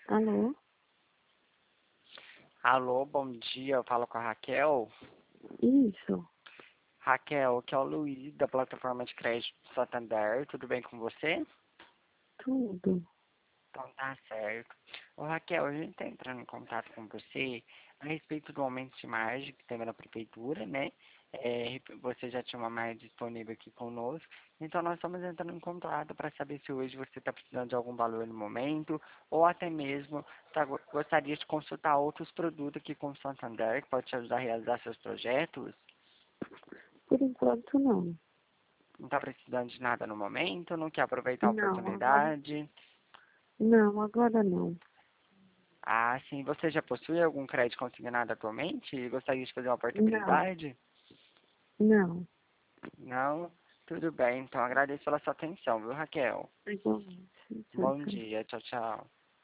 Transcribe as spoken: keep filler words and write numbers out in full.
Alô? Alô, bom dia, eu falo com a Raquel. Isso, Raquel, aqui é o Luiz, da plataforma de crédito do Santander, tudo bem com você? tudo. Então tá certo. Ô Raquel, a gente tá entrando em contato com você a respeito do aumento de margem que teve na prefeitura, né? É, você já tinha uma margem disponível aqui conosco, então nós estamos entrando em contato para saber se hoje você está precisando de algum valor no momento, ou até mesmo tá, gostaria de consultar outros produtos aqui com o Santander, que pode te ajudar a realizar seus projetos. Por enquanto, não. Não está precisando de nada no momento, não quer aproveitar a Não, agora, oportunidade. não, agora não. Ah, sim. Você já possui algum crédito consignado atualmente e gostaria de fazer uma Não, portabilidade? não. Não? Tudo bem. Então agradeço pela sua atenção, viu, Raquel? Igualmente. Tchau, Bom tchau. dia. Tchau, tchau.